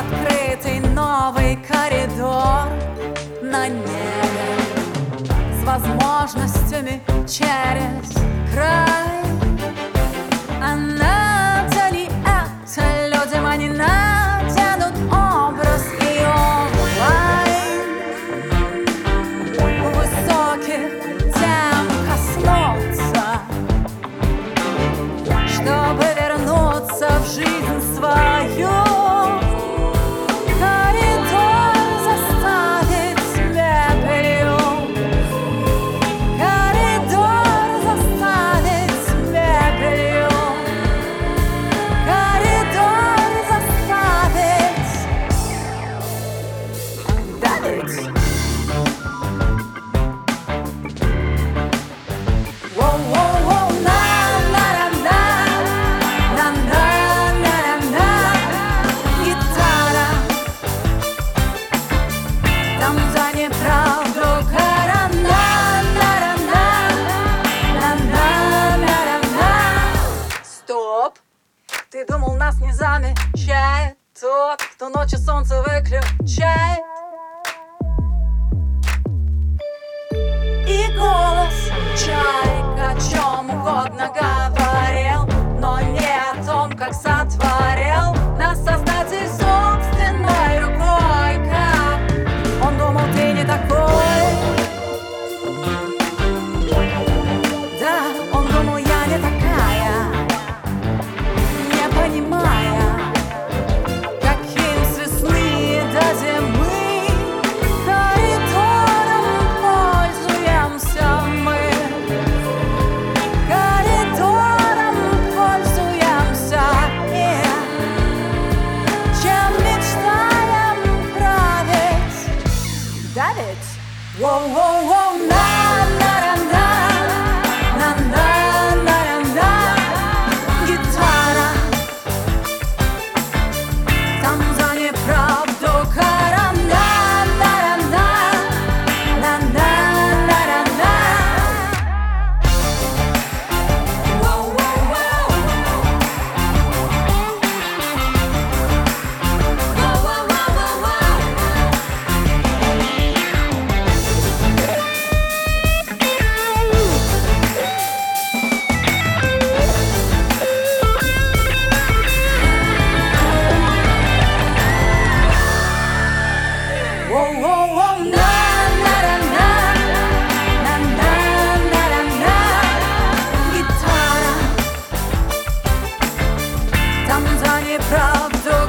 открытый новый коридор на небе с возможностями через край. А надели это людям, они наденут образ и онлайн. Высоких тем коснуться, чтобы вернуться в жизнь свою. Коридор заставить мебелью, коридор заставить мебелью, коридор заставить давить. Воу-воу-воу, на-на-на-на, на-на-на-на-на. Гитара, там за неправду кара. На-на-на-на, на-на-на-на. Стоп! Ты думал, нас не замечает тот, кто ночью солнце выключает? И голос чайка о чем угодно говорил, но не о том, как сотворил нас Создатель собственной рукой. Как он думал, ты не такой. Да, он думал, я не такая, не понимая, каким с весны до зимы коридором пользуемся мы. Коридором пользуемся и чем мечтаем править, давить. Воу-воу-воу, на-на-на-на, на-на-на-на. Гитара, там за неправду кара. На-на-на-на, на-на-на-на-на. Воу-воу-воу, воу-воу-воу-воу. Воу-воу-воу, на-на-на-на, на-на-на-на-на. Гитара, там за неправду